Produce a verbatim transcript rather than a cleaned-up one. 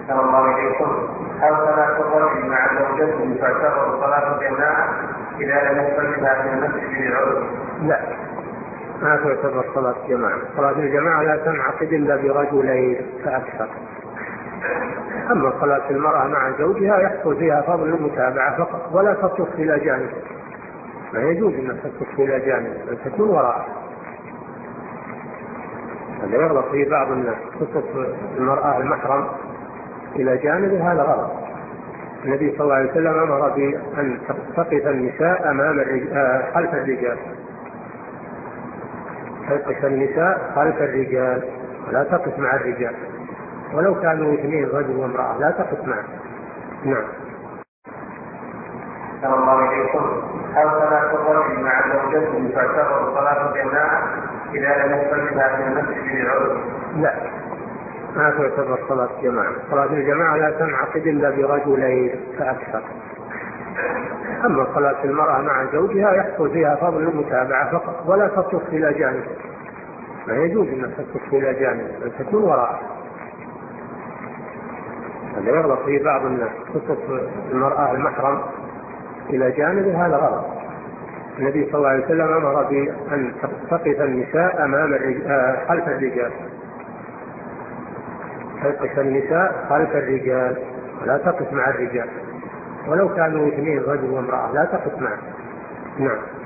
صلى الله عليكم. هل صلاة الرجل مع زوجته تعتبر صلاة جماعة إذا لم يصلها في المسجد لعذر؟ لا، ما تعتبر صلاة جماعة. صلاة الجماعة لا تنعقد إلا برجلين فأكثر. أما صلاة المرأة مع زوجها يحصل فيها فضل المتابعة فقط، ولا تصف إلى جانب، ما يجوز أن تصف إلى جانب، أن تكون وراء. هذا يغلط في بعض الناس، تصف المرأة المحرم إلى جانب، هذا غلط. النبي صلى الله عليه وسلم أمر بأن تقف النساء أمام الرجال خلف الرجال، تقف النساء خلف الرجال ولا تقف مع الرجال، ولو كانوا اثنين رجل وامرأة لا تقف معه. نعم. صلى الله عليكم. هل صلاة الرجل مع زوجته تعتبر صلاة جماعة إذا لم يصلها في المسجد لعذر؟ لا، ما تعتبر صلاة جماعة. صلاة الجماعة لا تنعقد إلا برجلين فأكثر. أما صلاة المرأة مع زوجها يحصل فيها فضل المتابعة فقط، ولا تصف إلى جانب، ما يجوز أن تصف إلى جانب، أن تكون وراء. هذا يغلط في بعض الناس، تصف المرأة المحرم إلى جانب، هذا غلط. النبي صلى الله عليه وسلم أمر بأن تقف النساء أمام الرجال خلف الرجال، تقف النساء خلف الرجال ولا تقف مع الرجال، ولو كانوا اثنين رجل وامرأة لا تقف معه. نعم.